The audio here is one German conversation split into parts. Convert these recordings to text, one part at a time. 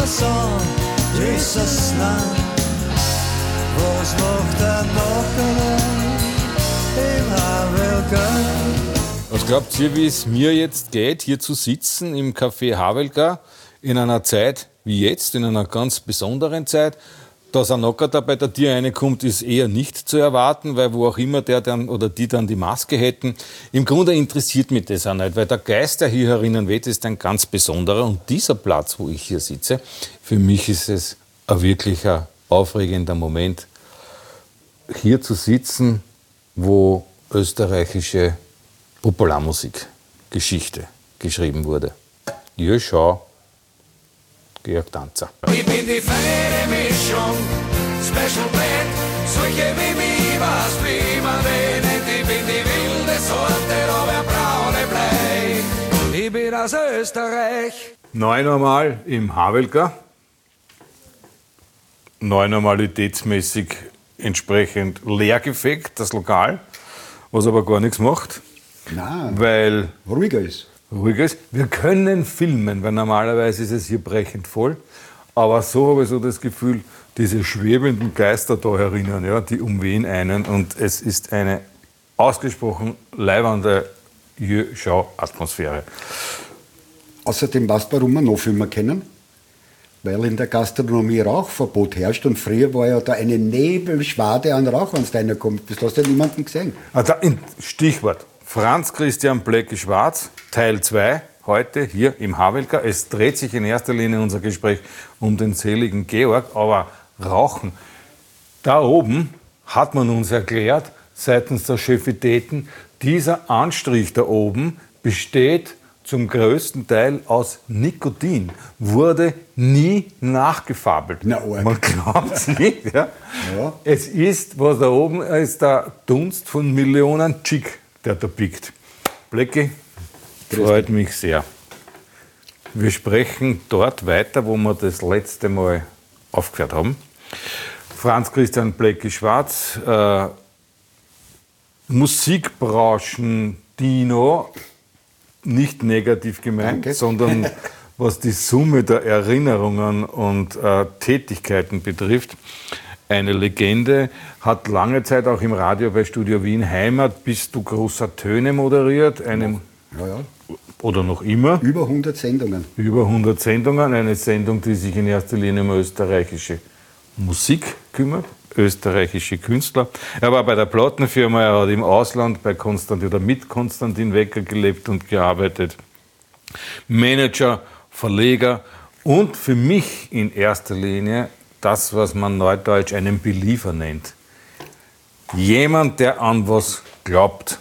Song, Jesus Land. Was macht der Nockerer im Havelka? Was glaubt ihr, wie es mir jetzt geht, hier zu sitzen im Café Havelka in einer Zeit wie jetzt, in einer ganz besonderen Zeit? Dass ein Nockerter bei der Tür reinkommt, ist eher nicht zu erwarten, weil wo auch immer der dann oder die dann die Maske hätten. Im Grunde interessiert mich das auch nicht, weil der Geist, der hier herinnen weht, ist ein ganz besonderer. Und dieser Platz, wo ich hier sitze, für mich ist es ein wirklicher aufregender Moment, hier zu sitzen, wo österreichische Popularmusikgeschichte geschrieben wurde. Ja, schau. Georg Danzer. Ich bin die feine Mischung, Special Blend, solche wie mich, was wie man nennt. Ich bin die wilde Sorte, aber braune Blei. Ich bin aus Österreich. 9 Mal im Havelka. 9-normalitätsmäßig entsprechend leergefegt, das Lokal, was aber gar nichts macht. Nein, weil ruhiger ist. Wir können filmen, weil normalerweise ist es hier brechend voll. Aber so habe ich so das Gefühl, diese schwebenden Geister da herinnen, ja, die umwehen einen. Und es ist eine ausgesprochen leibende Schau-Atmosphäre. Außerdem weißt du, warum wir noch Filme kennen? Weil in der Gastronomie Rauchverbot herrscht und früher war ja da eine Nebelschwade an Rauch, wenn es da reinkommt. Das hast du ja niemanden gesehen. Also Stichwort. Franz Christian Blecki-Schwarz, Teil 2, heute hier im Havelka. Es dreht sich in erster Linie unser Gespräch um den seligen Georg, aber Rauchen. Da oben hat man uns erklärt, seitens der Chefitäten, dieser Anstrich da oben besteht zum größten Teil aus Nikotin, wurde nie nachgefabelt. Na, arg. Man glaubt es nicht. Ja? Ja. Es ist, was da oben ist, der Dunst von Millionen Chick, der da biegt. Blecki, freut mich sehr. Wir sprechen dort weiter, wo wir das letzte Mal aufgehört haben. Franz Christian Blecki-Schwarz, Musikbranchen Dino, nicht negativ gemeint, Danke. sondern was die Summe der Erinnerungen und Tätigkeiten betrifft. Eine Legende, hat lange Zeit auch im Radio bei Studio Wien Heimat Bist du großer Töne moderiert. Ja. Oder noch immer. Über 100 Sendungen. Über 100 Sendungen. Eine Sendung, die sich in erster Linie um österreichische Musik kümmert, österreichische Künstler. Er war bei der Plattenfirma, er hat im Ausland bei Konstantin oder mit Konstantin Wecker gelebt und gearbeitet. Manager, Verleger und für mich in erster Linie das, was man neudeutsch einen Believer nennt. Jemand, der an was glaubt.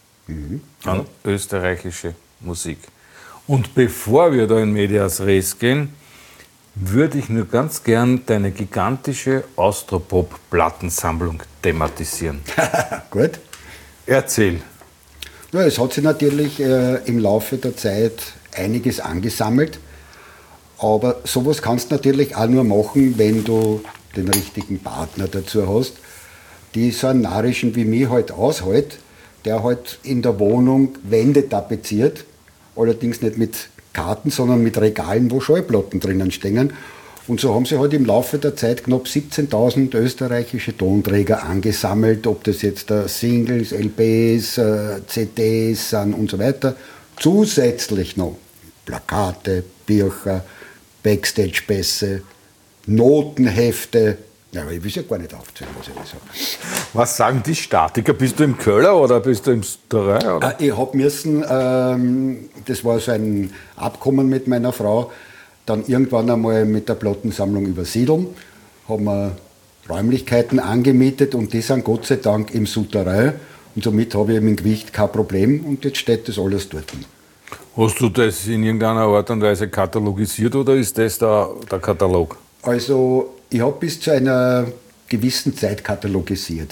An österreichische Musik. Und bevor wir da in Medias Res gehen, würde ich nur ganz gern deine gigantische Austropop-Plattensammlung thematisieren. Gut. Erzähl. Ja, es hat sich natürlich im Laufe der Zeit einiges angesammelt. Aber sowas kannst du natürlich auch nur machen, wenn du den richtigen Partner dazu hast, die so einen Narrischen wie mich halt aushält, der halt in der Wohnung Wände tapeziert, allerdings nicht mit Karten, sondern mit Regalen, wo Schallplatten drinnen stehen. Und so haben sie halt im Laufe der Zeit knapp 17.000 österreichische Tonträger angesammelt, ob das jetzt Singles, LPs, CDs sind und so weiter. Zusätzlich noch Plakate, Bücher, Backstage-Pässe, Notenhefte. Ja, aber ich will es ja gar nicht aufzählen, was ich da sage. Was sagen die Statiker? Bist du im Köller oder bist du im Terrain? Oder? Ich habe müssen, das war so ein Abkommen mit meiner Frau, dann irgendwann einmal mit der Plattensammlung übersiedeln, haben wir Räumlichkeiten angemietet und die sind Gott sei Dank im Souterrain und somit habe ich mit dem Gewicht kein Problem und jetzt steht das alles dort. Hast du das in irgendeiner Art und Weise katalogisiert oder ist das der Katalog? Also ich habe bis zu einer gewissen Zeit katalogisiert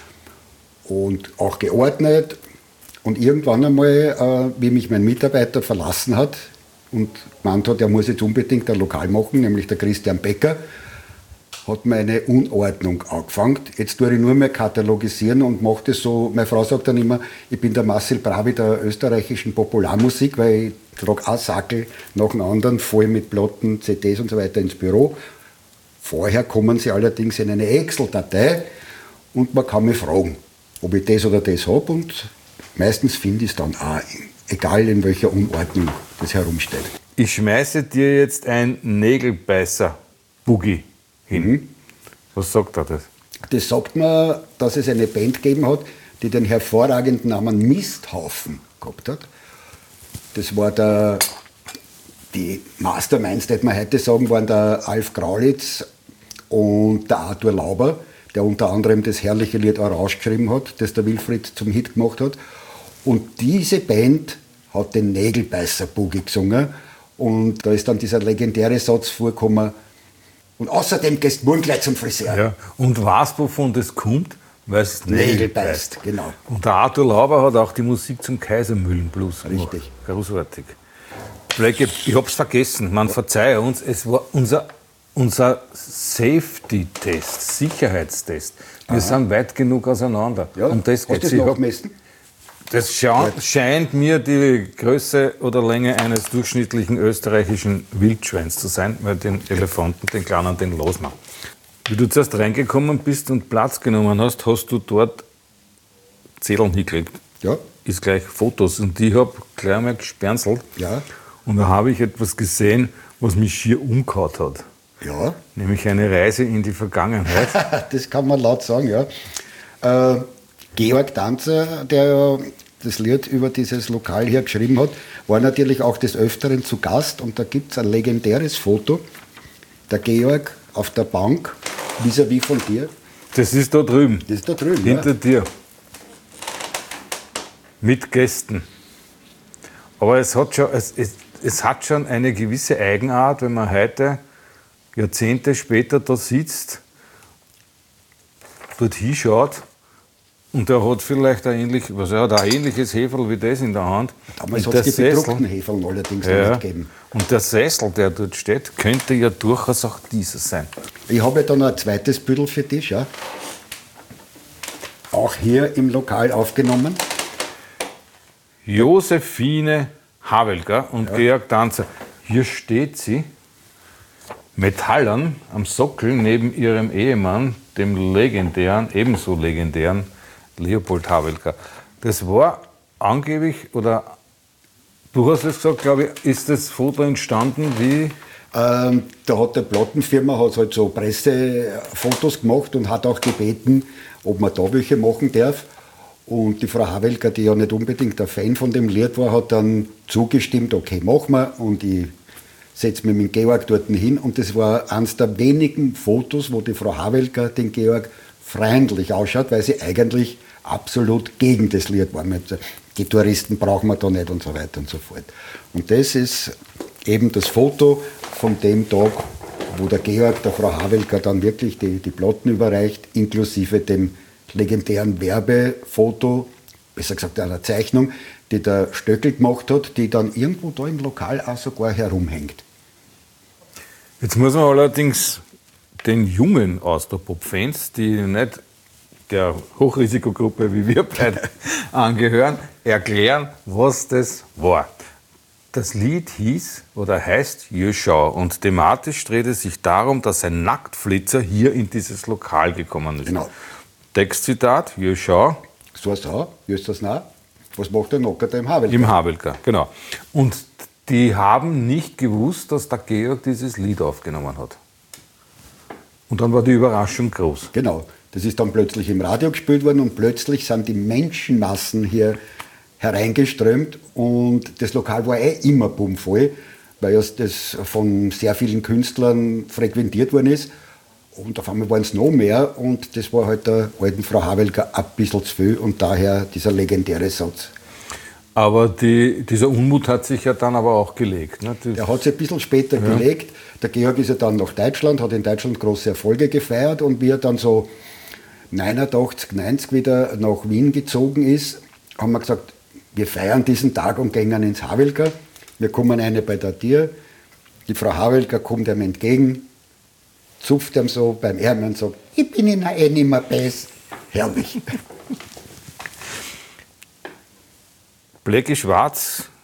und auch geordnet und irgendwann einmal, wie mich mein Mitarbeiter verlassen hat und gemeint hat, er muss jetzt unbedingt ein Lokal machen, nämlich der Christian Becker, hat meine Unordnung angefangen. Jetzt tue ich nur mehr katalogisieren und mache das so. Meine Frau sagt dann immer, ich bin der Marcel Bravi der österreichischen Popularmusik, weil ich trage einen Sackel nach dem anderen voll mit Platten, CDs und so weiter ins Büro. Vorher kommen sie allerdings in eine Excel-Datei und man kann mich fragen, ob ich das oder das habe, und meistens finde ich es dann auch, egal in welcher Unordnung das herumsteht. Ich schmeiße dir jetzt ein Nägelbeißer-Boogie hin. Was sagt er das? Das sagt mir, dass es eine Band gegeben hat, die den hervorragenden Namen Misthaufen gehabt hat. Das war die Masterminds, würde man heute sagen, waren der Alf Graulitz und der Arthur Lauber, der unter anderem das herrliche Lied Orange geschrieben hat, das der Wilfried zum Hit gemacht hat. Und diese Band hat den Nägelbeißer-Boogie gesungen. Und da ist dann dieser legendäre Satz vorgekommen, und außerdem gehst du morgen gleich zum Friseur. Ja. Und weißt, wovon das kommt? Weil es Nägel beißt, genau. Und der Arthur Lauber hat auch die Musik zum Kaisermühlenblues gemacht. Richtig. Großartig. Blöcke, ich hab's vergessen, man verzeihe uns, es war unser Safety-Test, Sicherheitstest. Wir sind weit genug auseinander. Ja, um das hast geht's. du das nachgemessen? Das scheint mir die Größe oder Länge eines durchschnittlichen österreichischen Wildschweins zu sein, weil den Elefanten, den kleinen, den lassen wir. Wie du zuerst reingekommen bist und Platz genommen hast, hast du dort Zetteln hingelegt. Ja. Ist gleich Fotos. Und ich habe gleich einmal gespernselt. Ja. Und da habe ich etwas gesehen, was mich schier umgehauen hat. Ja. Nämlich eine Reise in die Vergangenheit. Das kann man laut sagen, ja. Georg Danzer, der das Lied über dieses Lokal hier geschrieben hat, war natürlich auch des Öfteren zu Gast, und da gibt es ein legendäres Foto. Der Georg auf der Bank, vis-à-vis von dir. Das ist da drüben. Das ist da drüben, hinter dir. Mit Gästen. Aber es hat schon eine gewisse Eigenart, wenn man heute, Jahrzehnte später, da sitzt, dort hinschaut, und er hat vielleicht ein ähnliches Heferl wie das in der Hand. Damals Und hat es die der bedruckten Heferl allerdings noch nicht gegeben. Und der Sessel, der dort steht, könnte ja durchaus auch dieser sein. Ich habe dann ein zweites Büdel für dich, ja. Auch hier im Lokal aufgenommen. Josephine Havelka und Georg Danzer. Hier steht sie, metallern am Sockel neben ihrem Ehemann, dem legendären, ebenso legendären Leopold Havelka. Das war angeblich, oder du hast es gesagt, glaube ich, ist das Foto entstanden wie? Da hat die Plattenfirma halt so Pressefotos gemacht und hat auch gebeten, ob man da welche machen darf. Und die Frau Havelka, die ja nicht unbedingt ein Fan von dem Lied war, hat dann zugestimmt, okay, machen wir. Und ich setze mich mit dem Georg dort hin. Und das war eines der wenigen Fotos, wo die Frau Havelka den Georg freundlich ausschaut, weil sie eigentlich absolut gegen das Lied war. Die Touristen brauchen wir da nicht und so weiter und so fort. Und das ist eben das Foto von dem Tag, wo der Georg der Frau Havelka dann wirklich die Platten überreicht, inklusive dem legendären Werbefoto, besser gesagt einer Zeichnung, die der Stöckel gemacht hat, die dann irgendwo da im Lokal auch sogar herumhängt. Jetzt muss man allerdings den Jungen Austropop-Fans, die nicht der Hochrisikogruppe wie wir beide angehören, erklären, was das war. Das Lied hieß oder heißt Jöschau und thematisch dreht es sich darum, dass ein Nacktflitzer hier in dieses Lokal gekommen ist. Genau. Textzitat, Jöschau. So ist es, ist das nah? Was macht der Nocker da im Havelka? Im Havelka, genau. Und die haben nicht gewusst, dass der Georg dieses Lied aufgenommen hat. Und dann war die Überraschung groß. Genau. Das ist dann plötzlich im Radio gespielt worden und plötzlich sind die Menschenmassen hier hereingeströmt und das Lokal war immer bummvoll, weil das von sehr vielen Künstlern frequentiert worden ist. Und auf einmal waren es noch mehr und das war halt der alten Frau Havelka ein bisschen zu viel und daher dieser legendäre Satz. Aber dieser Unmut hat sich ja dann aber auch gelegt. Ne? Der hat sich ein bisschen später gelegt. Der Georg ist ja dann nach Deutschland, hat in Deutschland große Erfolge gefeiert und wie er dann so 89, 90 wieder nach Wien gezogen ist, haben wir gesagt, wir feiern diesen Tag und gehen ins Havelka. Wir kommen eine bei der Tür. Die Frau Havelka kommt ihm entgegen, zupft ihm so beim Ärmel und sagt, ich bin Ihnen nicht mehr best. Herrlich. Blackie Schwarz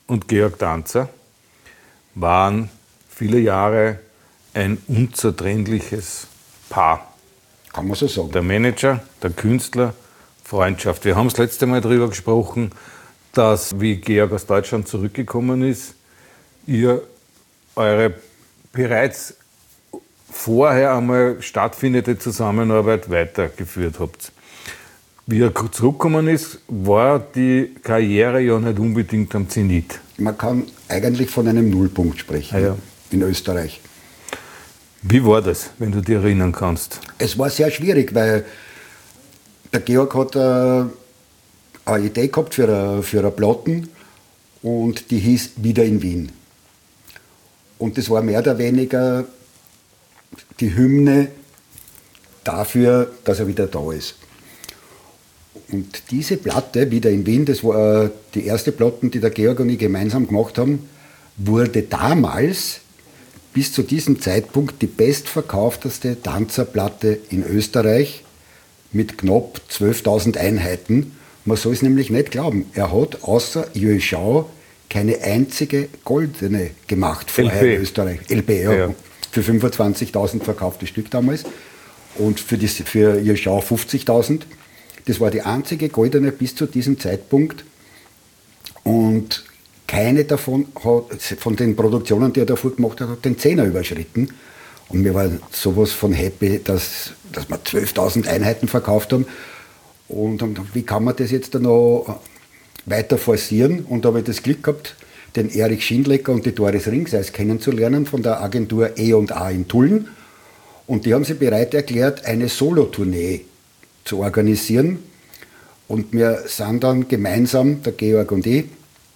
und Georg Danzer waren viele Jahre ein unzertrennliches Paar. Kann man so sagen. Der Manager, der Künstler, Freundschaft. Wir haben das letzte Mal darüber gesprochen, dass, wie Georg aus Deutschland zurückgekommen ist, ihr eure bereits vorher einmal stattfindende Zusammenarbeit weitergeführt habt. Wie er zurückgekommen ist, war die Karriere ja nicht unbedingt am Zenit. Man kann eigentlich von einem Nullpunkt sprechen Ja. in Österreich. Wie war das, wenn du dich erinnern kannst? Es war sehr schwierig, weil der Georg hat eine Idee gehabt für eine Platten und die hieß Wieder in Wien. Und das war mehr oder weniger die Hymne dafür, dass er wieder da ist. Und diese Platte, Wieder in Wien, das war die erste Platte, die der Georg und ich gemeinsam gemacht haben, wurde damals bis zu diesem Zeitpunkt die bestverkaufteste Danzerplatte in Österreich mit knapp 12.000 Einheiten. Man soll es nämlich nicht glauben. Er hat außer Jö Schau keine einzige goldene gemacht vorher LP. in Österreich. LP, ja. Ja. Für 25.000 verkaufte Stück damals und für Jö Schau 50.000. Das war die einzige goldene bis zu diesem Zeitpunkt. Und keine davon hat, von den Produktionen, die er davor gemacht hat, hat den Zehner überschritten. Und wir waren sowas von happy, dass wir 12.000 Einheiten verkauft haben. Und wie kann man das jetzt dann noch weiter forcieren? Und da habe ich das Glück gehabt, den Erich Schindlecker und die Doris Ringseis kennenzulernen von der Agentur E&A in Tulln. Und die haben sich bereit erklärt, eine Solotournee zu organisieren. Und wir sind dann gemeinsam, der Georg und ich,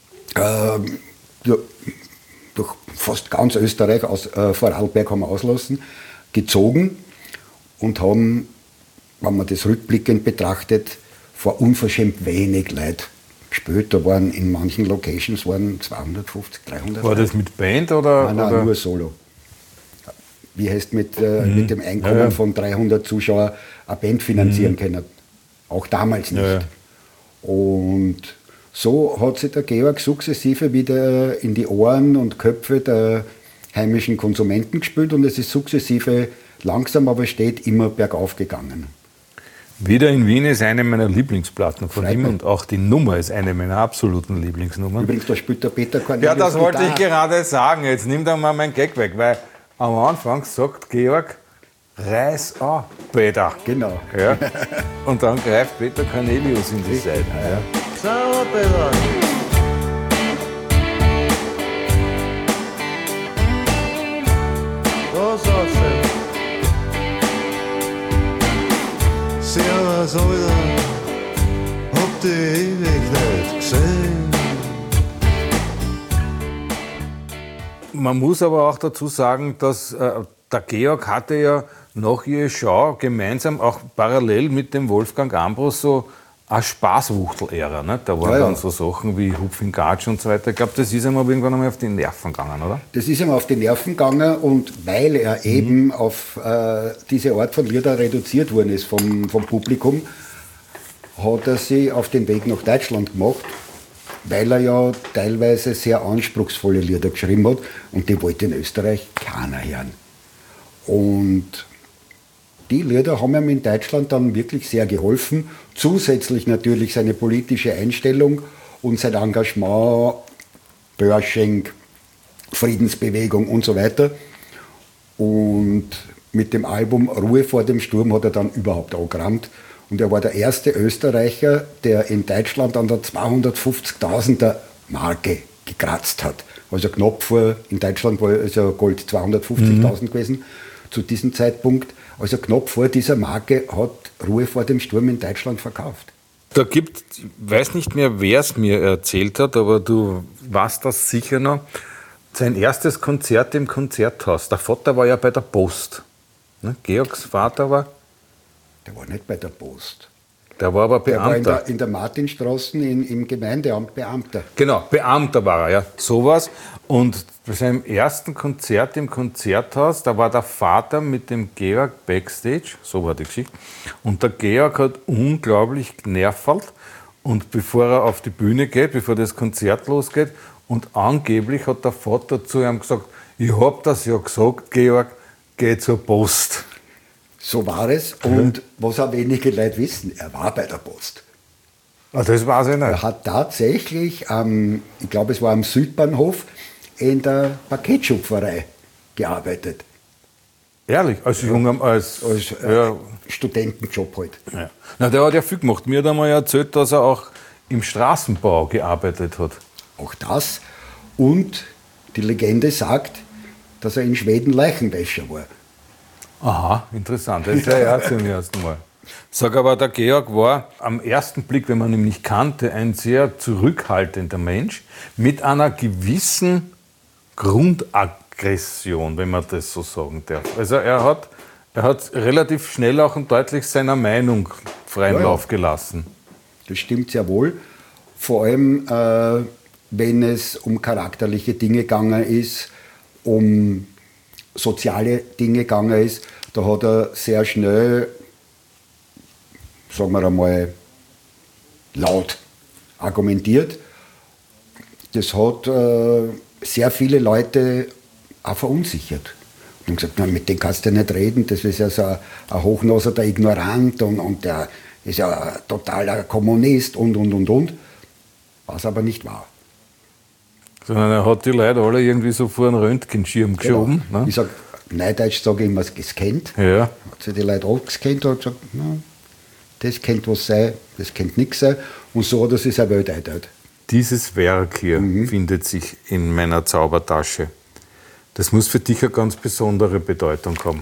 durch fast ganz Österreich, Vorarlberg haben wir auslassen, gezogen und haben, wenn man das rückblickend betrachtet, vor unverschämt wenig Leute gespielt. Da waren in manchen Locations 250, 300 War das mit Band oder? Nein, oder? nur Solo. Wie heißt mit dem Einkommen von 300 Zuschauern eine Band finanzieren können? Auch damals nicht. Ja. Und so hat sich der Georg sukzessive wieder in die Ohren und Köpfe der heimischen Konsumenten gespielt und es ist sukzessive langsam, aber steht immer bergauf gegangen. Wieder in Wien ist eine meiner Lieblingsplatten von Freut ihm mich. und auch die Nummer ist eine meiner absoluten Lieblingsnummern. Übrigens, da spielt der Peter Cornelius Ja, das wollte ich Gitarre. gerade sagen. Jetzt nimm doch mal mein Gag weg, weil am Anfang sagt Georg, reiß an, Peter. Genau. Ja. Und dann greift Peter Cornelius in die Seite. Ja. Sauer, Peter. Was sagst du? Servus, Alter. Hab die ewig nicht gesehen. Man muss aber auch dazu sagen, dass der Georg hatte ja nach Jö Schau gemeinsam auch parallel mit dem Wolfgang Ambros so eine Spaßwuchtel-Ära. Ne? Da waren Ja, ja. dann so Sachen wie Hupfing Gatsch und so weiter. Ich glaube, das ist ihm aber irgendwann einmal auf die Nerven gegangen, oder? Das ist ihm auf die Nerven gegangen und weil er eben auf diese Art von Lieder reduziert worden ist vom Publikum, hat er sich auf den Weg nach Deutschland gemacht, weil er ja teilweise sehr anspruchsvolle Lieder geschrieben hat und die wollte in Österreich keiner hören. Und die Lieder haben ihm in Deutschland dann wirklich sehr geholfen. Zusätzlich natürlich seine politische Einstellung und sein Engagement, Börsching, Friedensbewegung und so weiter. Und mit dem Album Ruhe vor dem Sturm hat er dann überhaupt angerannt. Und er war der erste Österreicher, der in Deutschland an der 250.000er Marke gekratzt hat. Also knapp vor, in Deutschland war also Gold 250.000 gewesen zu diesem Zeitpunkt. Also knapp vor dieser Marke hat Ruhe vor dem Sturm in Deutschland verkauft. Da gibt, ich weiß nicht mehr, wer es mir erzählt hat, aber du weißt das sicher noch, sein erstes Konzert im Konzerthaus. Der Vater war ja bei der Post. Ne? Georgs Vater war, Der war nicht bei der Post. der war aber Der war Beamter. in der Martinstraße im Gemeindeamt Beamter. Genau, Beamter war er, ja, sowas. Und bei seinem ersten Konzert im Konzerthaus, da war der Vater mit dem Georg Backstage, so war die Geschichte. Und der Georg hat unglaublich genervt. Und bevor er auf die Bühne geht, bevor das Konzert losgeht, Und angeblich hat der Vater zu ihm gesagt, ich hab das ja gesagt, Georg, geh zur Post. So war es. Und was auch wenige Leute wissen, er war bei der Post. Ah, das weiß ich nicht. Er hat tatsächlich, ich glaube es war am Südbahnhof, in der Paketschupferei gearbeitet. Ehrlich, als Studentenjob halt. Ja. Na, der hat ja viel gemacht. Mir hat einmal erzählt, dass er auch im Straßenbau gearbeitet hat. Auch das. Und die Legende sagt, dass er in Schweden Leichenwäscher war. Aha, interessant. Das ist ja zum ersten Mal. Sag aber, der Georg war am ersten Blick, wenn man ihn nicht kannte, ein sehr zurückhaltender Mensch mit einer gewissen Grundaggression, wenn man das so sagen darf. Also er hat relativ schnell auch und deutlich seiner Meinung freien Lauf gelassen. Das stimmt sehr wohl. Vor allem, wenn es um charakterliche Dinge gegangen ist, um soziale Dinge gegangen ist, da hat er sehr schnell, sagen wir einmal, laut argumentiert. Das hat sehr viele Leute auch verunsichert. Und gesagt, na, mit dem kannst du nicht reden, das ist ja so ein Hochnoser, der Ignorant und der ist ja ein totaler Kommunist und. Was aber nicht wahr. Sondern er hat die Leute alle irgendwie so vor einen Röntgenschirm geschoben. Genau. Ne? Ich sage, neudeutsch sage ich immer, gescannt. Ja. Hat sich die Leute auch gescannt und hat gesagt, na, das könnte was sein, das könnte nichts sein. Und so hat er sich seine Welt eingeteilt. Dieses Werk hier findet sich in meiner Zaubertasche. Das muss für dich eine ganz besondere Bedeutung haben.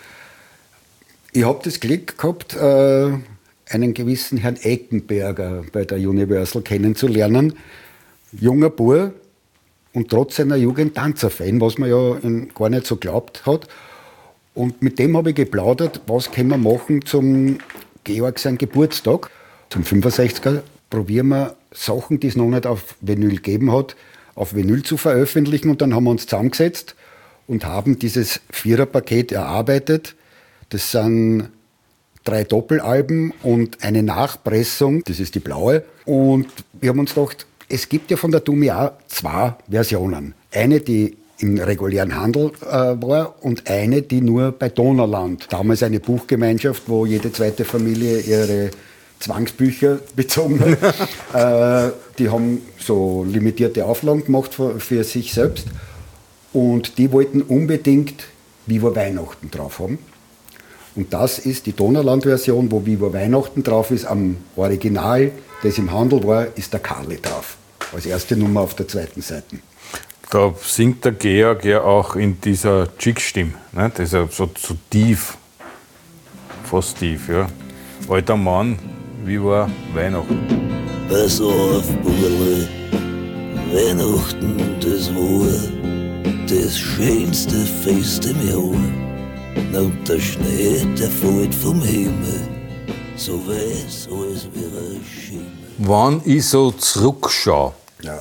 Ich habe das Glück gehabt, einen gewissen Herrn Eckenberger bei der Universal kennenzulernen. Junger Bub und trotz seiner Jugend Tanzerfan, was man ja gar nicht so glaubt hat. Und mit dem habe ich geplaudert, was können wir machen zum Georg seinen Geburtstag. Zum 65er probieren wir Sachen, die es noch nicht auf Vinyl gegeben hat, auf Vinyl zu veröffentlichen. Und dann haben wir uns zusammengesetzt und haben dieses Viererpaket erarbeitet. Das sind 3 Doppelalben und eine Nachpressung, das ist die blaue. Und wir haben uns gedacht, es gibt ja von der Dumia 2 Versionen. Eine, die im regulären Handel war und eine, die nur bei Donauland. Damals eine Buchgemeinschaft, wo jede zweite Familie ihre Zwangsbücher bezogen hat. Die haben so limitierte Auflagen gemacht für sich selbst. Und die wollten unbedingt Viva Weihnachten drauf haben. Und das ist die Donauland-Version, wo Viva Weihnachten drauf ist. Am Original, das im Handel war, ist der Karli drauf. Als erste Nummer auf der zweiten Seite. Da singt der Georg ja auch in dieser Chick-Stimme. Ne? Das ist ja so tief. Fast tief, ja. Alter Mann, wie war Weihnachten? Pass auf, Buberle, Weihnachten, das war das schönste Fest im Jahr. Und der Schnee, der fällt vom Himmel, so weiß als wäre ein Schimmel. Wann ich so zurückschaue, Ja.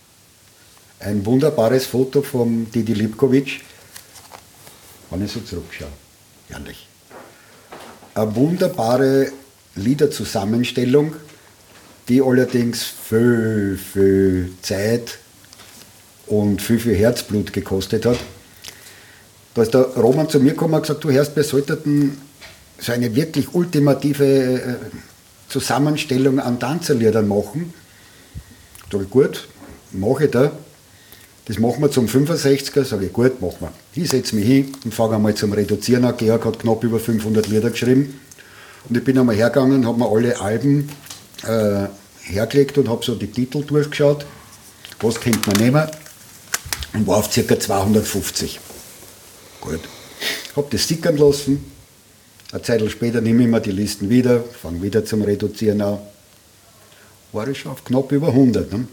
Ein wunderbares Foto von Didi Lipkovic, wenn ich so zurückschaue. Ehrlich. Eine wunderbare Liederzusammenstellung, die allerdings viel Zeit und viel Herzblut gekostet hat. Da ist der Roman zu mir gekommen und gesagt, du Herrst, wir sollten so eine wirklich ultimative Zusammenstellung an Tanzerliedern machen. Sag ich, gut, mache ich da. Das machen wir zum 65er, sage ich, gut, machen wir. Ich setze mich hin und fange einmal zum Reduzieren an. Georg hat knapp über 500 Lieder geschrieben. Und ich bin einmal hergegangen, habe mir alle Alben hergelegt und habe so die Titel durchgeschaut. Was könnte man nehmen? Und war auf ca. 250. Gut. Habe das sickern lassen. Eine Zeit später nehme ich mir die Listen wieder, fange wieder zum Reduzieren an. War ich schon auf knapp über 100. Ne?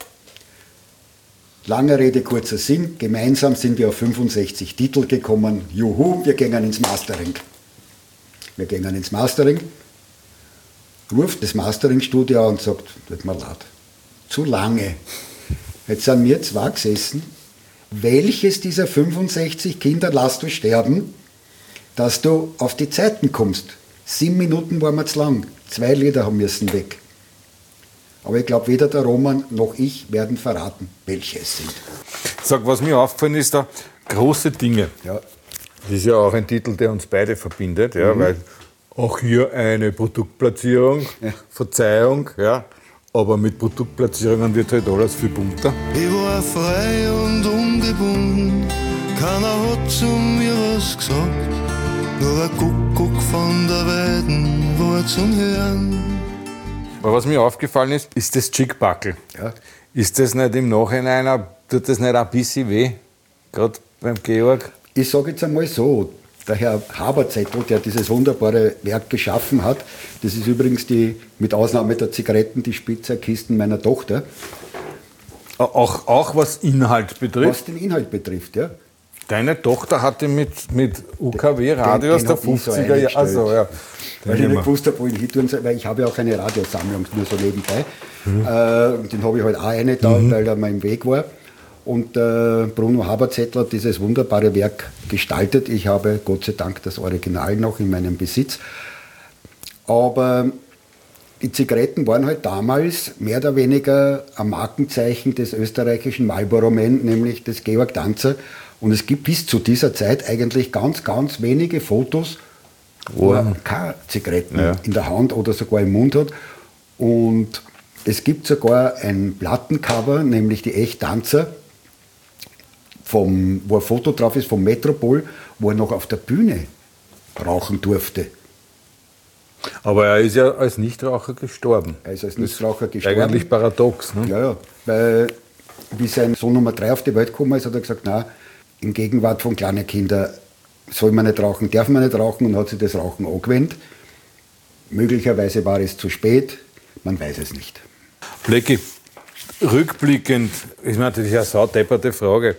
Lange Rede, kurzer Sinn. Gemeinsam sind wir auf 65 Titel gekommen. Juhu, wir gehen ins Mastering. Wir gehen ins Mastering. Ruft das Mastering-Studio an und sagt, tut mir leid, zu lange. Jetzt sind wir 2 gesessen. Welches dieser 65 Kinder lässt du sterben, dass du auf die Zeiten kommst? 7 Minuten waren wir zu lang. 2 Lieder haben müssen weg. Aber ich glaube, weder der Roman noch ich werden verraten, welche es sind. Sag, was mir aufgefallen ist, da große Dinge. Ja. Das ist ja auch ein Titel, der uns beide verbindet, ja, weil auch hier eine Produktplatzierung, Verzeihung, ja, aber mit Produktplatzierungen wird halt alles viel bunter. Ich war frei und ungebunden, keiner hat zu mir was gesagt. Nur ein Kuckuck von der Weiden war zum Hören. Aber was mir aufgefallen ist, ist das Chickbackel. Ja. Ist das nicht im Nachhinein, tut das nicht ein bisschen weh? Gerade beim Georg? Ich sage jetzt einmal so, der Herr Haberzettel, der dieses wunderbare Werk geschaffen hat, das ist übrigens mit Ausnahme der Zigaretten, die Spitzerkisten meiner Tochter, Auch was Inhalt betrifft. was den Inhalt betrifft. Ja. Deine Tochter hatte mit UKW-Radio aus Den der hab ich so 50er Jahre. Also, ja. Weil ich nicht gewusst habe, wo ich hin tun soll, weil ich habe ja auch eine Radiosammlung, nur so nebenbei. Den habe ich halt auch eine da, weil er mal im Weg war. Und Bruno Haberzettel hat dieses wunderbare Werk gestaltet. Ich habe Gott sei Dank das Original noch in meinem Besitz. Aber die Zigaretten waren halt damals mehr oder weniger ein Markenzeichen des österreichischen Marlboro Man, nämlich des Georg Danzer. Und es gibt bis zu dieser Zeit eigentlich ganz, ganz wenige Fotos, wo er keine Zigaretten in der Hand oder sogar im Mund hat. Und es gibt sogar ein Plattencover, nämlich die Echt Danzer, wo ein Foto drauf ist vom Metropol, wo er noch auf der Bühne rauchen durfte. Aber er ist ja als Nichtraucher gestorben. Er ist als Nichtraucher gestorben. Eigentlich paradox. Ne? Ja, weil wie sein Sohn Nummer 3 auf die Welt gekommen ist, hat er gesagt, na, in Gegenwart von kleinen Kindern soll man nicht rauchen, darf man nicht rauchen, und hat sich das Rauchen angewöhnt. Möglicherweise war es zu spät, man weiß es nicht. Blecki, rückblickend, ist natürlich eine saudepperte Frage.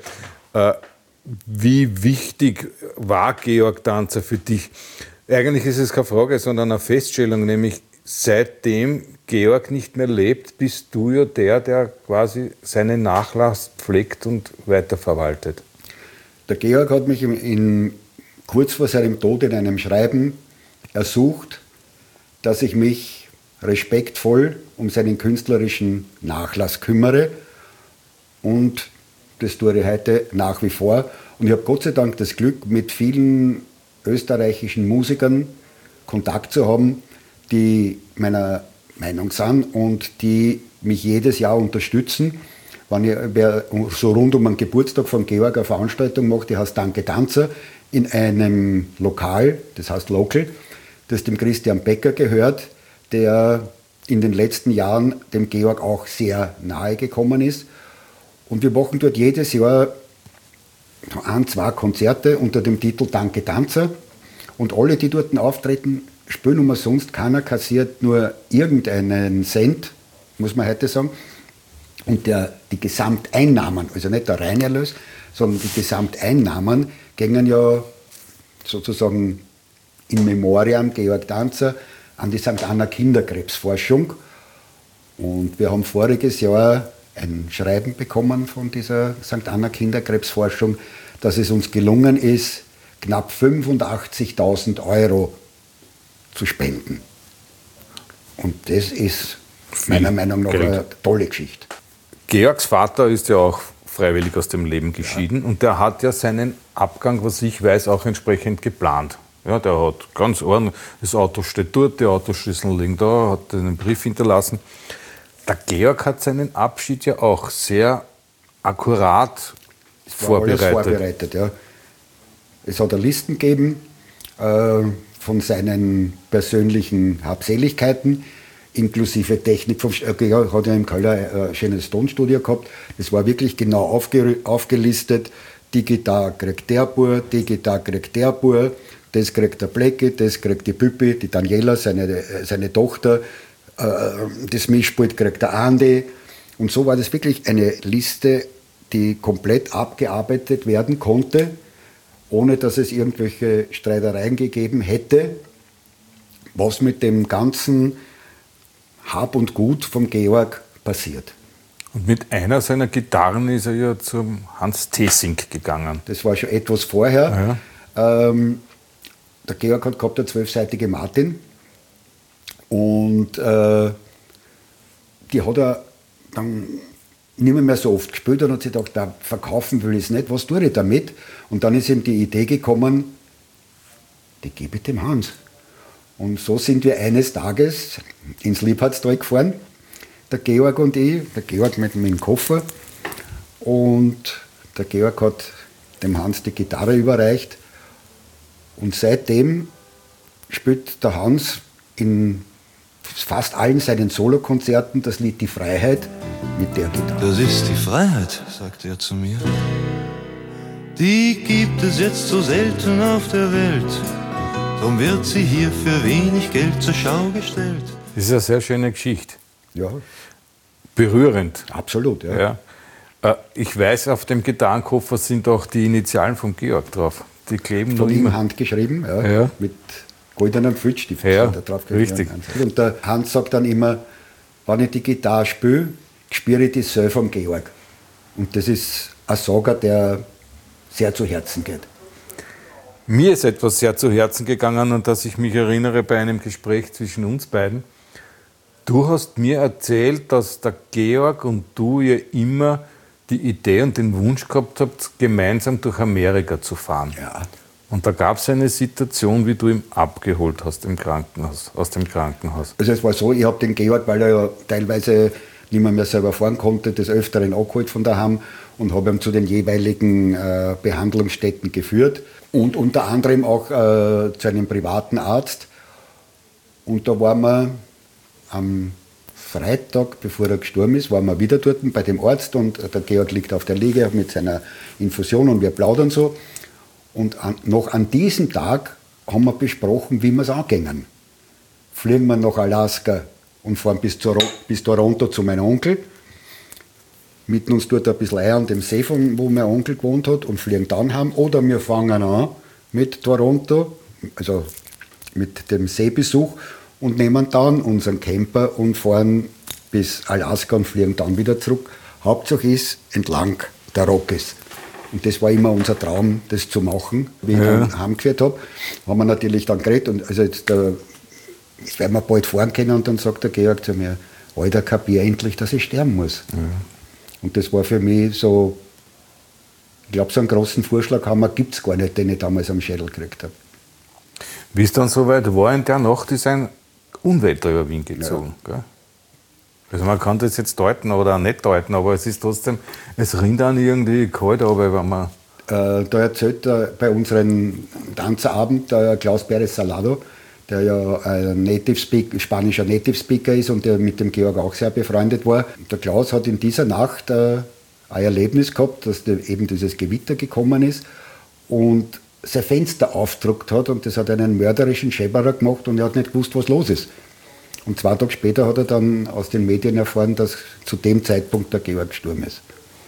Wie wichtig war Georg Danzer für dich? Eigentlich ist es keine Frage, sondern eine Feststellung, nämlich seitdem Georg nicht mehr lebt, bist du ja der quasi seinen Nachlass pflegt und weiterverwaltet. Der Georg hat mich kurz vor seinem Tod in einem Schreiben ersucht, dass ich mich respektvoll um seinen künstlerischen Nachlass kümmere, und das tue ich heute nach wie vor. Und ich habe Gott sei Dank das Glück, mit vielen österreichischen Musikern Kontakt zu haben, die meiner Meinung sind und die mich jedes Jahr unterstützen. Wenn ich so rund um den Geburtstag von Georg eine Veranstaltung mache, die heißt Danke Danzer, in einem Lokal, das heißt Local, das dem Christian Becker gehört, der in den letzten Jahren dem Georg auch sehr nahe gekommen ist. Und wir machen dort jedes Jahr 1-2 Konzerte unter dem Titel Danke Danzer. Und alle, die dort auftreten, spielen umsonst. Keiner kassiert nur irgendeinen Cent, muss man heute sagen. Und die Gesamteinnahmen, also nicht der Reinerlös, sondern die Gesamteinnahmen gingen ja sozusagen in Memoriam Georg Danzer an die St. Anna Kinderkrebsforschung. Und wir haben voriges Jahr ein Schreiben bekommen von dieser St. Anna Kinderkrebsforschung, dass es uns gelungen ist, knapp 85.000 € zu spenden. Und das ist meiner Meinung nach eine tolle Geschichte. Georgs Vater ist ja auch freiwillig aus dem Leben geschieden, und der hat ja seinen Abgang, was ich weiß, auch entsprechend geplant. Ja, der hat ganz ordentlich, das Auto steht dort, die Autoschlüssel liegen da, hat einen Brief hinterlassen. Der Georg hat seinen Abschied ja auch sehr akkurat vorbereitet. Alles vorbereitet, ja. Es hat eine Listen gegeben von seinen persönlichen Habseligkeiten, inklusive Technik. Er hat ja im Keller ein schönes Tonstudio gehabt. Das war wirklich genau aufgelistet. Die Gitarre kriegt der Bur, die Gitarre kriegt der Bur, das kriegt der Blecki, das kriegt die Püppi, die Daniela, seine Tochter, das Mischpult kriegt der Andi. Und so war das wirklich eine Liste, die komplett abgearbeitet werden konnte, ohne dass es irgendwelche Streitereien gegeben hätte, was mit dem ganzen Hab und Gut vom Georg passiert. Und mit einer seiner Gitarren ist er ja zum Hans Theessink gegangen. Das war schon etwas vorher. Ja. Der Georg hat gehabt eine 12-seitige Martin. Und die hat er dann nicht mehr so oft gespielt und hat sich gedacht, da verkaufen will ich es nicht, was tue ich damit? Und dann ist ihm die Idee gekommen, die gebe ich dem Hans. Und so sind wir eines Tages ins Liebhardstal gefahren, der Georg und ich, der Georg mit dem Koffer, und der Georg hat dem Hans die Gitarre überreicht, und seitdem spielt der Hans in fast allen seinen Solokonzerten das Lied Die Freiheit mit der Gitarre. Das ist die Freiheit, sagt er zu mir. Die gibt es jetzt so selten auf der Welt. Darum wird sie hier für wenig Geld zur Schau gestellt. Das ist eine sehr schöne Geschichte. Ja, Berührend. absolut. Ja. Ja. Ich weiß, auf dem Gitarrenkoffer sind auch die Initialen von Georg drauf. Die kleben noch Von ihm immer. handgeschrieben, Ja. mit goldenen Filzstiften Ja, da drauf. richtig. Und der Hans sagt dann immer, wenn ich die Gitarre spiele, spüre ich die Seele vom Georg. Und das ist ein Sager, der sehr zu Herzen geht. Mir ist etwas sehr zu Herzen gegangen, an das ich mich erinnere bei einem Gespräch zwischen uns beiden. Du hast mir erzählt, dass der Georg und du ja immer die Idee und den Wunsch gehabt habt, gemeinsam durch Amerika zu fahren. Ja. Und da gab es eine Situation, wie du ihn abgeholt hast im Krankenhaus, aus dem Krankenhaus. Also es war so, ich habe den Georg, weil er ja teilweise nicht mehr selber fahren konnte, des Öfteren abgeholt von daheim und habe ihn zu den jeweiligen Behandlungsstätten geführt und unter anderem auch zu einem privaten Arzt. Und da waren wir am Freitag, bevor er gestorben ist, waren wir wieder dort bei dem Arzt und der Georg liegt auf der Liege mit seiner Infusion und wir plaudern so. Und noch an diesem Tag haben wir besprochen, wie wir es angehen. Fliegen wir nach Alaska und fahren bis Toronto zu meinem Onkel, mieten uns dort ein bisschen ein an dem See, wo mein Onkel gewohnt hat, und fliegen dann heim. Oder wir fangen an mit Toronto, also mit dem Seebesuch, und nehmen dann unseren Camper und fahren bis Alaska und fliegen dann wieder zurück. Hauptsache ist entlang der Rockies. Und das war immer unser Traum, das zu machen. Wie ich dann heimgeführt habe, haben wir natürlich dann geredet. Und also jetzt werden wir bald fahren können. Und dann sagt der Georg zu mir, Alter, kapier endlich, dass ich sterben muss. Ja. Und das war für mich so, ich glaube, so einen großen Vorschlaghammer gibt es gar nicht, den ich damals am Schädel gekriegt habe. Wie es dann soweit war, in der Nacht ist ein Unwetter über Wien gezogen. Gell? Also man kann das jetzt deuten oder auch nicht deuten, aber es ist trotzdem, es rinnt dann irgendwie kalt, aber wenn man... Da erzählt bei unserem Tanzerabend der Klaus Perez Salado, der ja ein spanischer Native Speaker ist und der mit dem Georg auch sehr befreundet war. Der Klaus hat in dieser Nacht ein Erlebnis gehabt, dass eben dieses Gewitter gekommen ist und sein Fenster aufgedruckt hat, und das hat einen mörderischen Schäberer gemacht und er hat nicht gewusst, was los ist. Und 2 Tage später hat er dann aus den Medien erfahren, dass zu dem Zeitpunkt der Georg gestorben ist.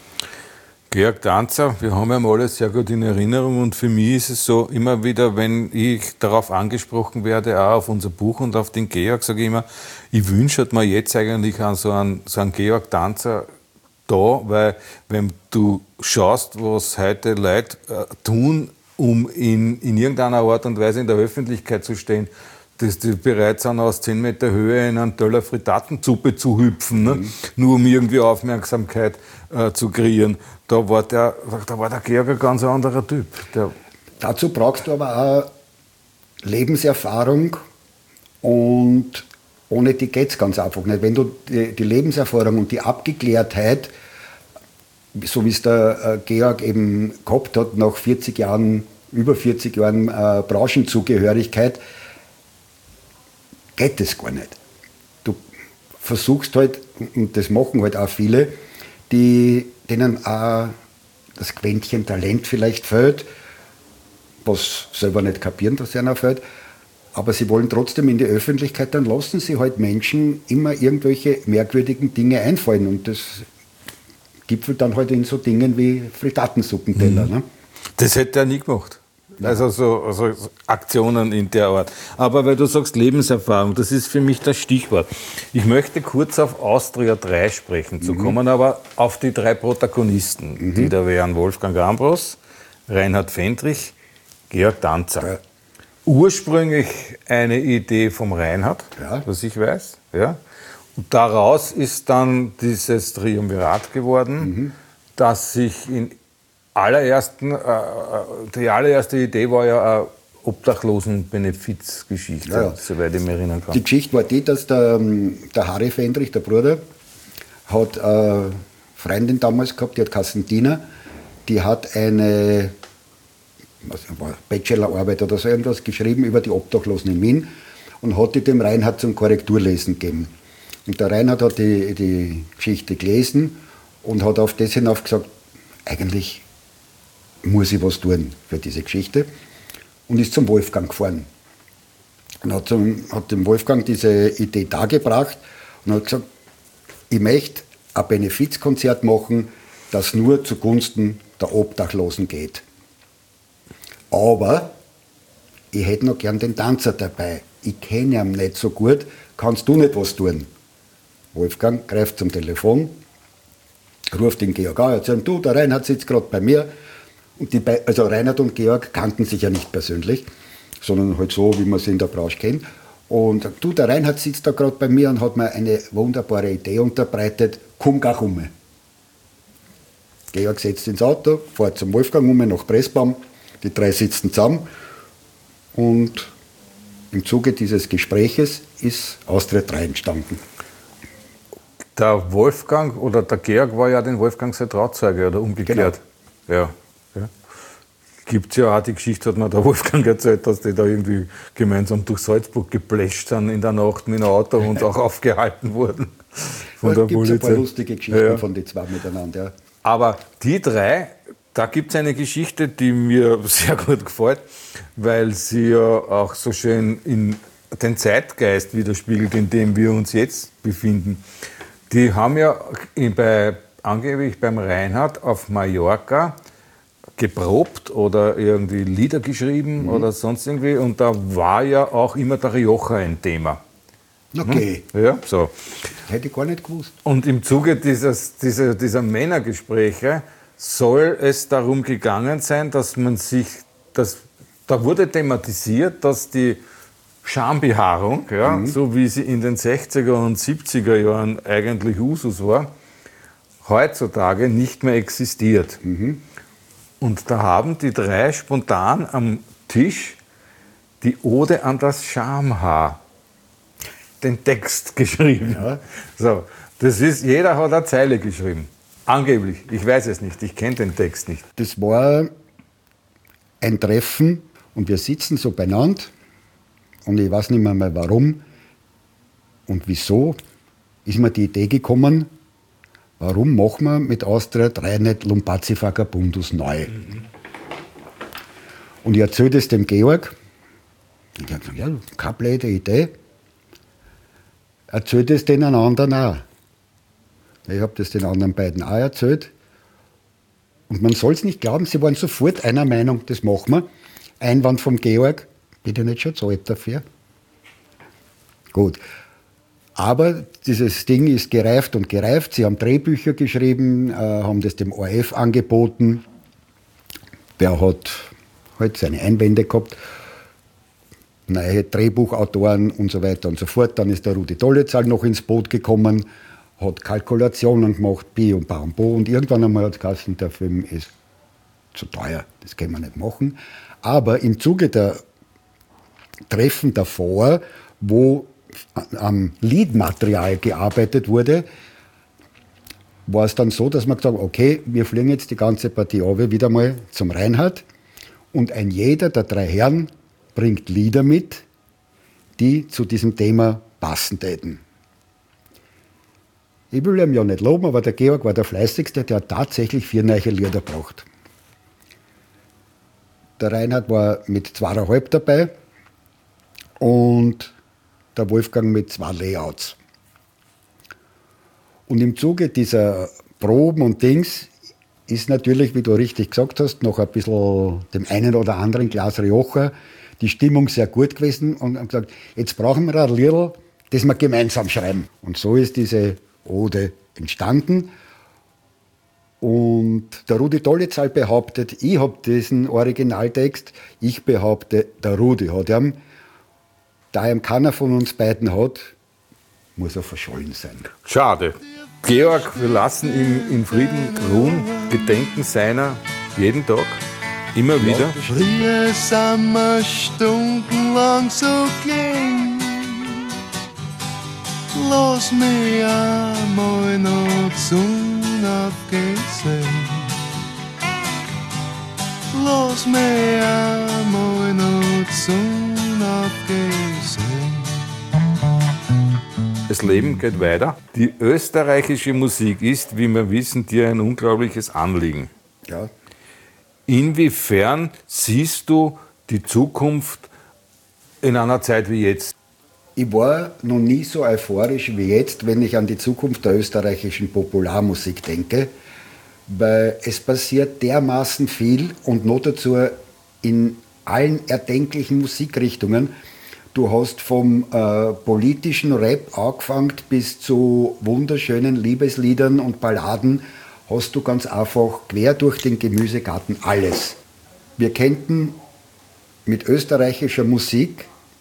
Georg Danzer, wir haben ihn alle sehr gut in Erinnerung, und für mich ist es so, immer wieder, wenn ich darauf angesprochen werde, auch auf unser Buch und auf den Georg, sage ich immer, ich wünsche mir jetzt eigentlich an so einen Georg Danzer da, weil wenn du schaust, was heute Leute tun, um in irgendeiner Art und Weise in der Öffentlichkeit zu stehen, dass die bereit sind, aus 10 Meter Höhe in einen Teller Frittatensuppe zu hüpfen, ne? Nur um irgendwie Aufmerksamkeit zu kreieren. Da war der Georg ein ganz anderer Typ. Dazu brauchst du aber auch Lebenserfahrung, und ohne die geht es ganz einfach nicht. Wenn du die Lebenserfahrung und die Abgeklärtheit, so wie es der Georg eben gehabt hat, nach 40 Jahren, über 40 Jahren Branchenzugehörigkeit, geht das gar nicht. Du versuchst halt, und das machen halt auch viele, denen auch das Quäntchen Talent vielleicht fehlt, was selber nicht kapieren, dass einer fehlt, aber sie wollen trotzdem in die Öffentlichkeit, dann lassen sie halt Menschen immer irgendwelche merkwürdigen Dinge einfallen, und das gipfelt dann halt in so Dingen wie Frittaten-Suppenteller. Ne? Das hätte er nie gemacht. Also so Aktionen in der Art. Aber weil du sagst Lebenserfahrung, das ist für mich das Stichwort. Ich möchte kurz auf Austria 3 sprechen zu kommen, aber auf die 3 Protagonisten, die da wären: Wolfgang Ambros, Reinhard Fendrich, Georg Danzer. Ja. Ursprünglich eine Idee vom Reinhard, Ja. was ich weiß. Ja. Und daraus ist dann dieses Triumvirat geworden, das sich die allererste Idee war ja eine Obdachlosen-Benefizgeschichte, Ja. soweit ich mich erinnern kann. Die Geschichte war die, dass der Harry Fendrich, der Bruder, hat eine Freundin damals gehabt, die hat geheißen Dina, die hat eine Bachelorarbeit oder so irgendwas geschrieben über die Obdachlosen in Wien und hat die dem Reinhard zum Korrekturlesen gegeben. Und der Reinhard hat die Geschichte gelesen und hat auf das hinauf gesagt, eigentlich muss ich was tun für diese Geschichte. Und ist zum Wolfgang gefahren. Und hat dem Wolfgang diese Idee dargebracht und hat gesagt, ich möchte ein Benefizkonzert machen, das nur zugunsten der Obdachlosen geht. Aber ich hätte noch gern den Tanzer dabei. Ich kenne ihn nicht so gut, kannst du nicht was tun? Wolfgang greift zum Telefon, ruft den Georg an, erzählt ihm, du, der Reinhard sitzt gerade bei mir. Und also Reinhard und Georg kannten sich ja nicht persönlich, sondern halt so, wie man sie in der Branche kennt. Und du, der Reinhard sitzt da gerade bei mir und hat mir eine wunderbare Idee unterbreitet, komm gleich um. Georg setzt ins Auto, fährt zum Wolfgang um nach Pressbaum, die drei sitzen zusammen und im Zuge dieses Gespräches ist Austria 3 entstanden. Der Wolfgang oder der Georg war ja den Wolfgang sein Trauzeuge oder umgekehrt. Genau. Ja. Gibt es ja auch die Geschichte, hat mir der Wolfgang erzählt, dass die da irgendwie gemeinsam durch Salzburg gepläscht sind in der Nacht mit einem Auto und auch aufgehalten wurden von der Polizei. Es gibt ein paar lustige Geschichten von den zwei miteinander. Ja. Aber die drei, da gibt es eine Geschichte, die mir sehr gut gefällt, weil sie ja auch so schön in den Zeitgeist widerspiegelt, in dem wir uns jetzt befinden. Die haben ja angeblich beim Reinhard auf Mallorca geprobt oder irgendwie Lieder geschrieben oder sonst irgendwie. Und da war ja auch immer der Rioja ein Thema. Okay. Ja, so. Hätte ich gar nicht gewusst. Und im Zuge dieser Männergespräche soll es darum gegangen sein, dass da wurde thematisiert, dass die Schambehaarung, so wie sie in den 60er und 70er Jahren eigentlich Usus war, heutzutage nicht mehr existiert. Und da haben die drei spontan am Tisch die Ode an das Schamhaar, den Text geschrieben. Ja. So, jeder hat eine Zeile geschrieben. Angeblich, ich weiß es nicht, ich kenne den Text nicht. Das war ein Treffen und wir sitzen so beieinander und ich weiß nicht mehr warum und wieso ist mir die Idee gekommen, warum machen wir mit Austria 3 nicht Lumpazzi Vagabundus neu? Und ich erzähle das dem Georg. Ich habe gesagt, ja, keine blöde Idee. Erzähle das den anderen auch. Ich habe das den anderen beiden auch erzählt. Und man soll es nicht glauben, sie waren sofort einer Meinung, das machen wir. Einwand vom Georg, bin ich nicht schon zu alt dafür? Gut. Aber dieses Ding ist gereift und gereift. Sie haben Drehbücher geschrieben, haben das dem ORF angeboten. Der hat halt seine Einwände gehabt. Neue Drehbuchautoren und so weiter und so fort. Dann ist der Rudi Dollezahl noch ins Boot gekommen, hat Kalkulationen gemacht, Bi und Ba und Bo. Und irgendwann einmal hat es geheißen, der Film ist zu teuer, das können wir nicht machen. Aber im Zuge der Treffen davor, wo am Liedmaterial gearbeitet wurde, war es dann so, dass man gesagt hat, okay, wir fliegen jetzt die ganze Partie runter, wieder mal zum Reinhard und ein jeder der drei Herren bringt Lieder mit, die zu diesem Thema passen täten. Ich will ihm ja nicht loben, aber der Georg war der Fleißigste, der hat tatsächlich 4 neue Lieder gebracht. Der Reinhard war mit 2,5 dabei und der Wolfgang mit 2 Layouts. Und im Zuge dieser Proben und Dings ist natürlich, wie du richtig gesagt hast, noch ein bisschen dem einen oder anderen Glas Rioja die Stimmung sehr gut gewesen und haben gesagt, jetzt brauchen wir ein Liedl, das wir gemeinsam schreiben. Und so ist diese Ode entstanden. Und der Rudi Dollezahl behauptet, ich habe diesen Originaltext, ich behaupte, der Rudi hat ihn. Da ihn keiner von uns beiden hat, muss er verschollen sein. Schade. Georg, wir lassen ihn in Frieden ruhen, gedenken seiner jeden Tag, immer wieder. Früher sind wir stundenlang so klein. Lass mich einmal noch die Sonne aufgehen sehen. Lass mich einmal noch die Sonne aufgehen sehen. Das Leben geht weiter. Die österreichische Musik ist, wie wir wissen, dir ein unglaubliches Anliegen. Ja. Inwiefern siehst du die Zukunft in einer Zeit wie jetzt? Ich war noch nie so euphorisch wie jetzt, wenn ich an die Zukunft der österreichischen Popularmusik denke, weil es passiert dermaßen viel und noch dazu in allen erdenklichen Musikrichtungen. Du hast vom politischen Rap angefangen bis zu wunderschönen Liebesliedern und Balladen, hast du ganz einfach quer durch den Gemüsegarten alles. Wir könnten mit österreichischer Musik,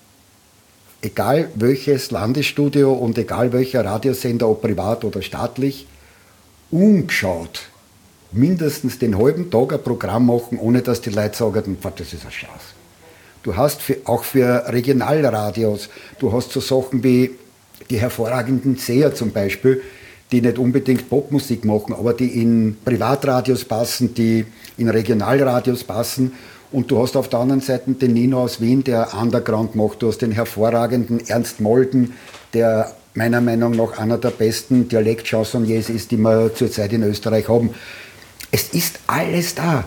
egal welches Landesstudio und egal welcher Radiosender, ob privat oder staatlich, ungeschaut mindestens den halben Tag ein Programm machen, ohne dass die Leute sagen, das ist eine Chance. Du hast auch für Regionalradios, du hast so Sachen wie die hervorragenden Seher zum Beispiel, die nicht unbedingt Popmusik machen, aber die in Privatradios passen, die in Regionalradios passen. Und du hast auf der anderen Seite den Nino aus Wien, der Underground macht. Du hast den hervorragenden Ernst Molden, der meiner Meinung nach einer der besten Dialektchansonniers ist, die wir zurzeit in Österreich haben. Es ist alles da.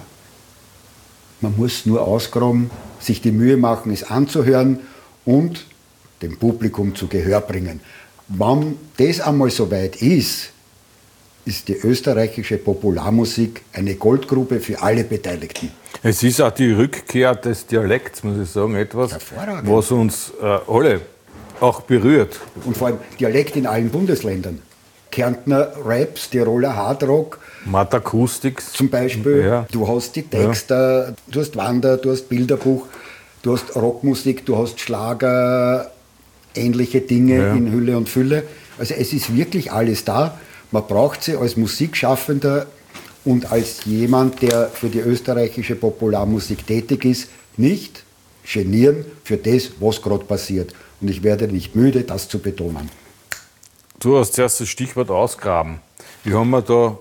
Man muss nur ausgraben, sich die Mühe machen, es anzuhören und dem Publikum zu Gehör bringen. Wenn das einmal so weit ist, ist die österreichische Popularmusik eine Goldgrube für alle Beteiligten. Es ist auch die Rückkehr des Dialekts, muss ich sagen, etwas, was uns alle auch berührt. Und vor allem Dialekt in allen Bundesländern. Kärntner Raps, Tiroler Hardrock. Matakustics. Zum Beispiel. Ja. Du hast die Texte, du hast Wander, du hast Bilderbuch, du hast Rockmusik, du hast Schlager, ähnliche Dinge in Hülle und Fülle. Also es ist wirklich alles da. Man braucht sie als Musikschaffender und als jemand, der für die österreichische Popularmusik tätig ist, nicht genieren für das, was gerade passiert. Und ich werde nicht müde, das zu betonen. Du hast zuerst das Stichwort ausgraben. Ich habe mir da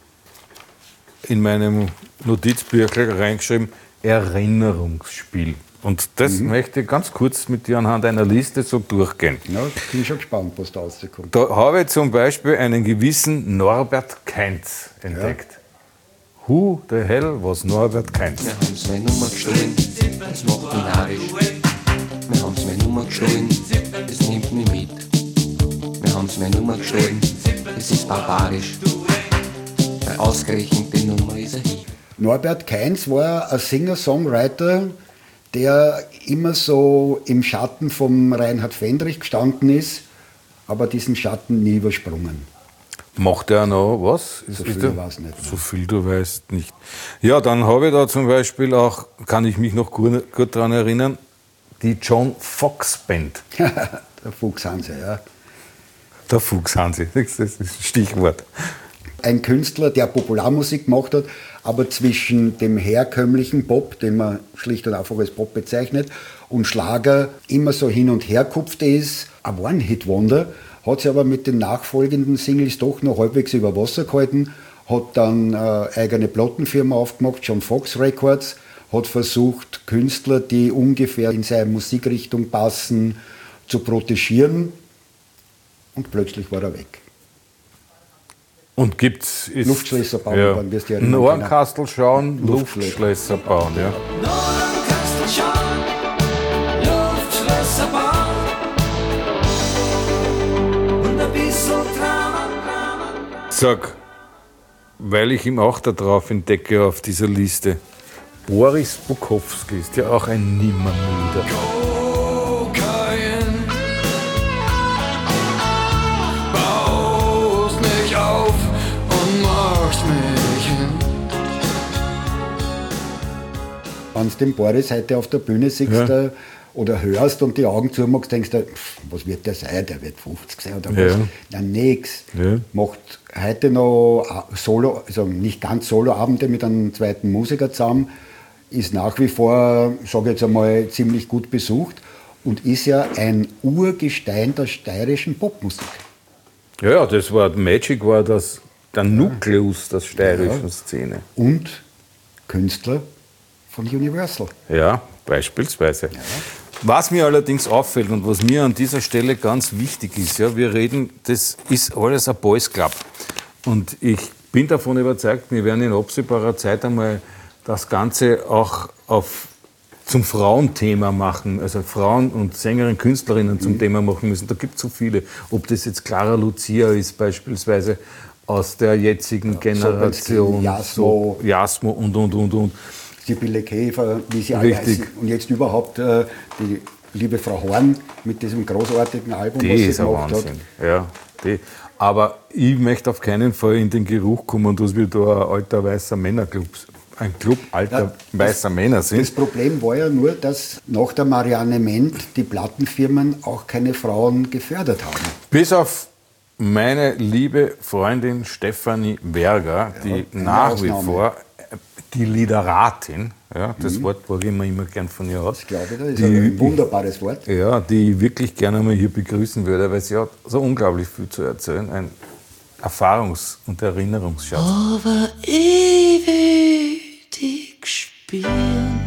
in meinem Notizbüchlein reingeschrieben, Erinnerungsspiel. Und das möchte ich ganz kurz mit dir anhand einer Liste so durchgehen. Ja, bin schon gespannt, was da rauskommt. Da habe ich zum Beispiel einen gewissen Norbert Kainz entdeckt. Ja. Who the hell was Norbert Kainz? Wir haben meine Nummer gestohlen, das macht mich narrisch. Wir haben meine Nummer gestohlen, das nimmt mich mit. Wir haben meine Nummer gestohlen, das ist barbarisch. Weil ausgerechnet die Nummer ist ein Hieb. Norbert Kainz war ein Singer-Songwriter, der immer so im Schatten vom Reinhard Fendrich gestanden ist, aber diesen Schatten nie übersprungen. Macht er noch was? So viel weiß nicht. So viel du weißt nicht. Ja, dann habe ich da zum Beispiel auch, kann ich mich noch gut daran erinnern, die John Fox Band. Der Fuchs-Hanse, ja. Der Fuchs-Hanse, das ist ein Stichwort. Ein Künstler, der Popularmusik gemacht hat, aber zwischen dem herkömmlichen Pop, den man schlicht und einfach als Pop bezeichnet, und Schlager immer so hin und her kupft ist, ein One-Hit-Wonder, hat sich aber mit den nachfolgenden Singles doch noch halbwegs über Wasser gehalten, hat dann eigene Plattenfirma aufgemacht, John Fox Records, hat versucht, Künstler, die ungefähr in seine Musikrichtung passen, zu protegieren und plötzlich war er weg. Und gibt's Luftschlösser bauen, wann wirst du ja erinnern. Nornkastel schauen, Luftschlösser bauen, ja. Nornkastel schauen, Luftschlösser bauen und ein bisschen Drama. Sag, weil ich ihm auch da drauf entdecke auf dieser Liste, Boris Bukowski ist ja auch ein Nimmermüder. Wenn du den Boris heute auf der Bühne siehst, oder hörst und die Augen zumachst, denkst du, was wird der sein? Der wird 50 sein oder was? Ja. Ja, nix. Ja. Macht heute noch Solo, also nicht ganz Soloabende mit einem zweiten Musiker zusammen, ist nach wie vor, sage ich jetzt einmal, ziemlich gut besucht und ist ja ein Urgestein der steirischen Popmusik. Ja, das war, Magic war das, der Nukleus der steirischen Szene. Und Künstler von Universal. Ja, beispielsweise. Was mir allerdings auffällt und was mir an dieser Stelle ganz wichtig ist, ja, wir reden, das ist alles ein Boys Club. Und ich bin davon überzeugt, wir werden in absehbarer Zeit einmal das Ganze auch zum Frauenthema machen, also Frauen und Sängerinnen, Künstlerinnen zum Thema machen müssen. Da gibt es so viele. Ob das jetzt Clara Lucia ist beispielsweise aus der jetzigen Generation, Jasmo und. Sibylle Käfer, wie sie alle heißen. Und jetzt überhaupt die liebe Frau Horn mit diesem großartigen Album, die was sie ist ein gemacht Wahnsinn. hat. Ja, die. Aber ich möchte auf keinen Fall in den Geruch kommen, dass wir da ein alter weißer Männerclub, ein Club alter weißer Männer sind. Das Problem war ja nur, dass nach der Marianne Ment die Plattenfirmen auch keine Frauen gefördert haben. Bis auf meine liebe Freundin Stefanie Berger, die nach wie vor die Lideratin, ja, das Wort wage ich mir immer gern von ihr aus. Ich glaube, das ist ein wunderbares Wort. Ja, die ich wirklich gerne mal hier begrüßen würde, weil sie hat so unglaublich viel zu erzählen. Ein Erfahrungs- und Erinnerungsschatz. Aber ewig spielen,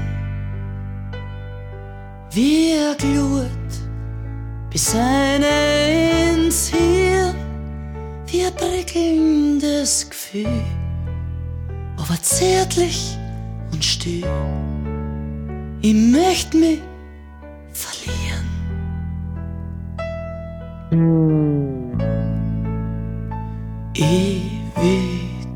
wie er glut, bis eine ins Hirn, wie ein prickelndes Gefühl, aber zärtlich und still. Ich möcht mich verlieren. Ewig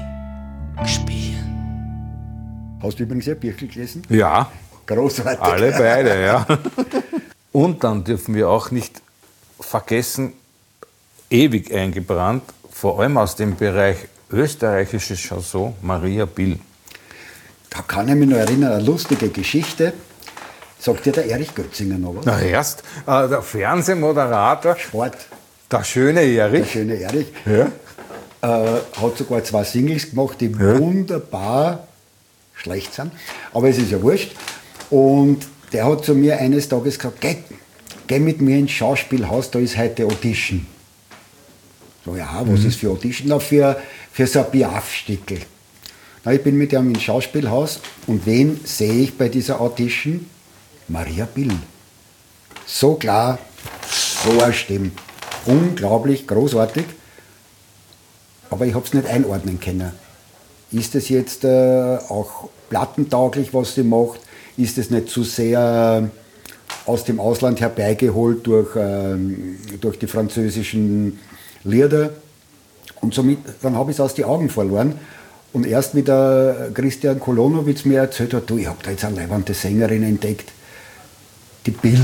spielen. Hast du übrigens ein Büchel gelesen? Ja, Großartig. alle beide, ja. Und dann dürfen wir auch nicht vergessen, ewig eingebrannt, vor allem aus dem Bereich österreichische Chanson, Maria Bill. Da kann ich mich noch erinnern, eine lustige Geschichte. Sagt dir der Erich Götzinger noch was? Na erst, der Fernsehmoderator, Sport, der schöne der Erich. schöne Erich, Ja. hat sogar 2 Singles gemacht, die wunderbar schlecht sind. Aber es ist ja wurscht. Und der hat zu mir eines Tages gesagt, geh mit mir ins Schauspielhaus, da ist heute Audition. So, ja, was ist für Audition? Na, für so ein Piaf-Stickel. Na, ich bin mit ihm ins Schauspielhaus und wen sehe ich bei dieser Audition? Maria Bill. So klar, so eine Stimme. Unglaublich, großartig. Aber ich habe es nicht einordnen können. Ist es jetzt auch plattentauglich, was sie macht? Ist es nicht zu sehr aus dem Ausland herbeigeholt durch die französischen Lieder? Und somit, dann habe ich es aus den Augen verloren. Und erst wie der Christian Kolonowitz mir erzählt hat, du, ich habe da jetzt eine leibende Sängerin entdeckt, die Bill.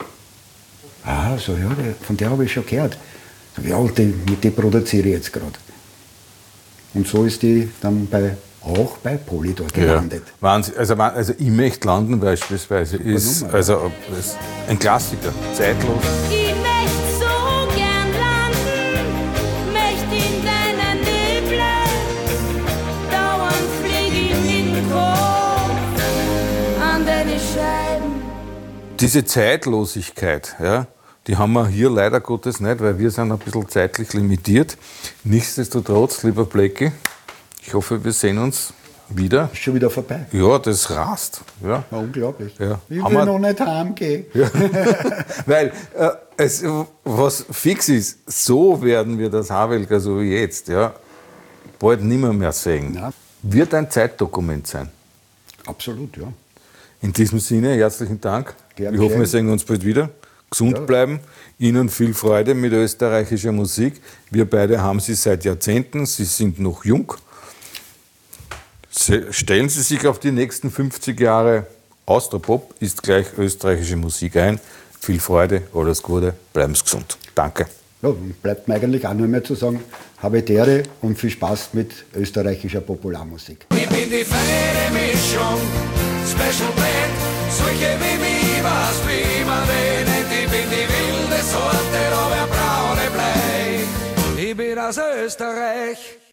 Ah, so, ja, von der habe ich schon gehört. So, ja, und mit der produziere ich jetzt gerade. Und so ist die dann auch bei Polydor gelandet. Ja. Wahnsinn. Also ich möchte landen beispielsweise. Ist ein Klassiker, zeitlos. Ich möcht so gern landen, möcht in deiner Nähe bleiben. Dauernd flieg ich in den Kopf an deine Scheiben. Diese Zeitlosigkeit, ja, die haben wir hier leider Gottes nicht, weil wir sind ein bisschen zeitlich limitiert. Nichtsdestotrotz, lieber Blecki, ich hoffe, wir sehen uns wieder. Ist schon wieder vorbei. Ja, das rast. Ja. Ja, unglaublich. Ja. Ich Haben will wir- noch nicht heimgehen. Ja. Weil was fix ist, so werden wir das Havelka so wie jetzt, ja, bald nimmer mehr sehen. Ja. Wird ein Zeitdokument sein. Absolut, ja. In diesem Sinne, herzlichen Dank. Gern Ich hoffe, wir geschehen. sehen uns bald wieder. Gesund bleiben. Ihnen viel Freude mit österreichischer Musik. Wir beide haben sie seit Jahrzehnten. Sie sind noch jung. Stellen Sie sich auf die nächsten 50 Jahre. Austropop ist gleich österreichische Musik ein. Viel Freude, alles Gute, bleiben Sie gesund. Danke. Ja, bleibt mir eigentlich auch nur mehr zu sagen, habe die Ehre und viel Spaß mit österreichischer Popularmusik. Ich bin die feine Mischung, Special Blend, solche wie mich, was wie man den nennt. Ich bin die wilde Sorte, da wer braune Blei. Ich bin aus Österreich.